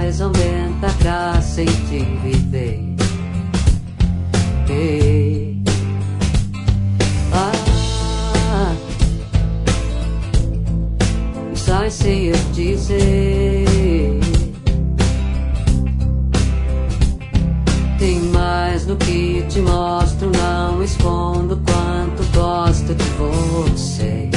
mais aumenta a graça em te viver. Ei. Sai sem eu dizer. Tem mais no que te mostro, não escondo quanto gosto de você.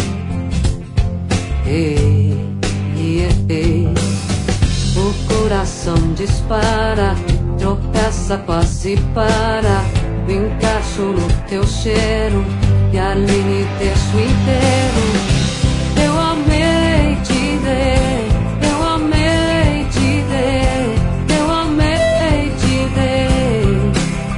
Ei, ei, ei. O coração dispara, tropeça, quase para. Me encaixo no teu cheiro e ali me deixo inteiro. Eu amei te ver, eu amei te ver, eu amei te ver.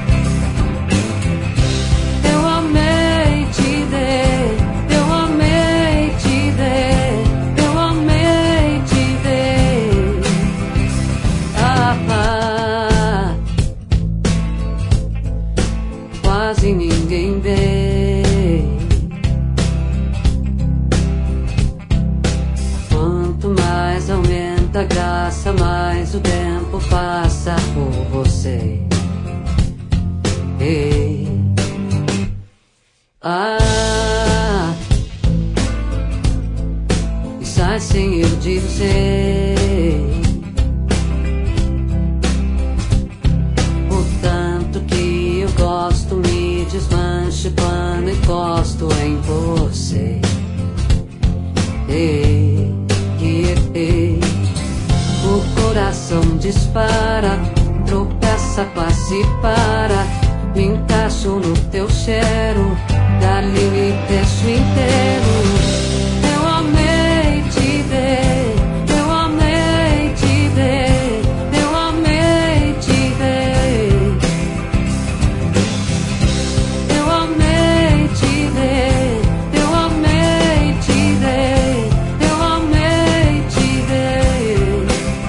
Eu amei te ver, eu amei te ver, eu amei te ver. Quase ninguém vê. Aumenta a graça, mais o tempo passa por você. Ei. E sai sem eu dizer o tanto que eu gosto, me desmancho quando encosto em você. Ei. O coração dispara, tropeça, quase para. Me encaixo no teu cheiro, dali me deixo inteiro. Eu amei te ver, eu amei te ver, eu amei te ver. Eu amei te ver, eu amei te ver, eu amei te ver.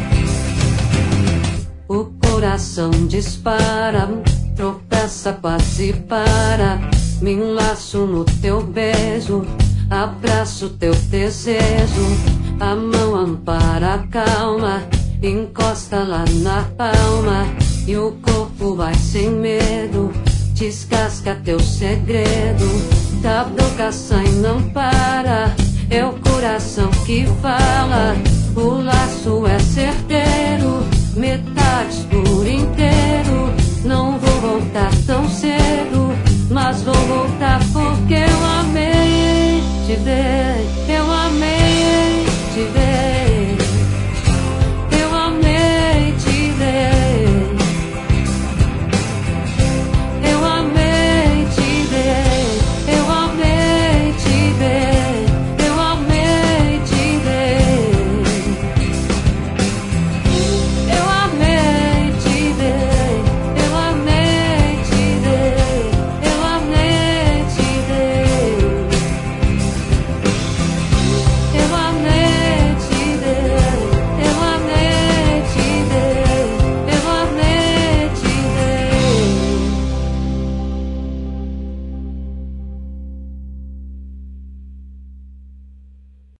O coração dispara, tropeça, quase para. Me enlaço no teu beijo, abraço teu desejo. A mão ampara a calma, encosta lá na palma. E o corpo vai sem medo, descasca teu segredo. Da boca sai, não para, é o coração que fala. O laço é certeiro, metades por inteiro. Não vou voltar tão cedo, mas vou voltar porque eu amei.